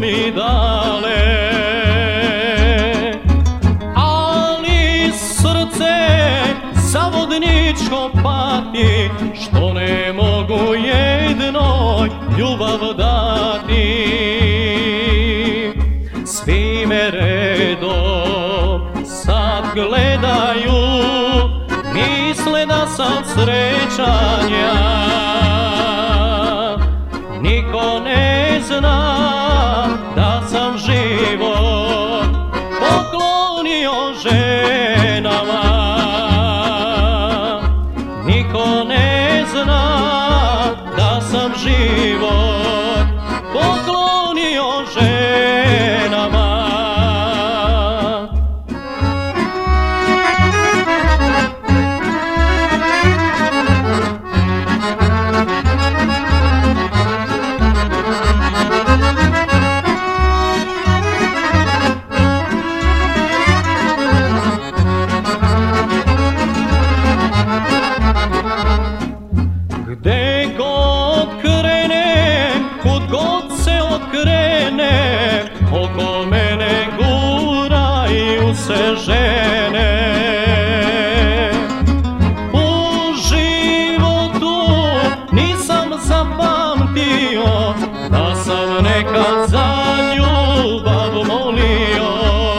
mi dale. Ali srce zavodničko pati, što ne mogu jednoj ljubav dati. Svi me redom sad gledaju, misle da sam srećan ja. Niko ne zna da sam život poklonio ženama. Niko ne zna da sam život poklonio ženama. Gde god krenem, kud god se okrenem, oko mene guraju se žene. U životu nisam zapamtio da sam nekad za ljubav molio.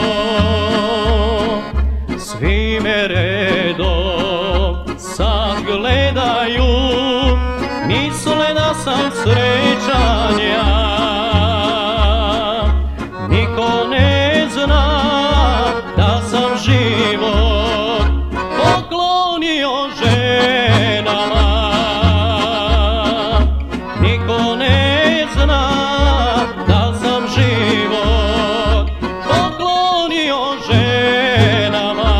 Svi me redom sad gledaju, misle da sam srećan ja. Niko ne zna da sam život poklonio ženama. Niko ne zna da sam život poklonio ženama.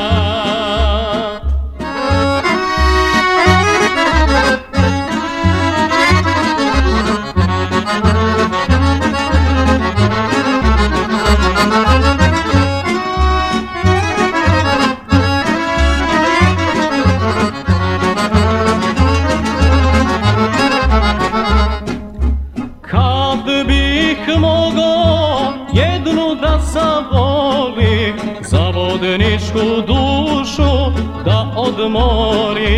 Kad bih mogao jednu da zavoli, zavodničku dušu da odmorim,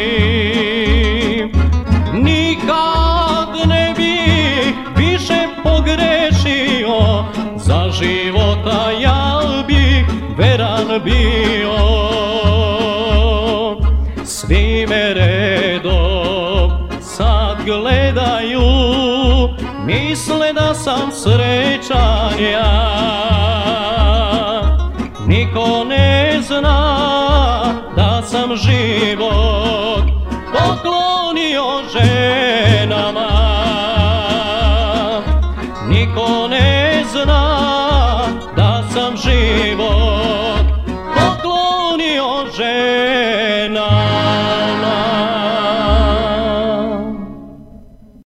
nikad ne bih više pogrešio, za života ja bih veran bio. Svi me redom sad gledaju, misle da sam srećan ja. Niko ne zna da sam život poklonio ženama.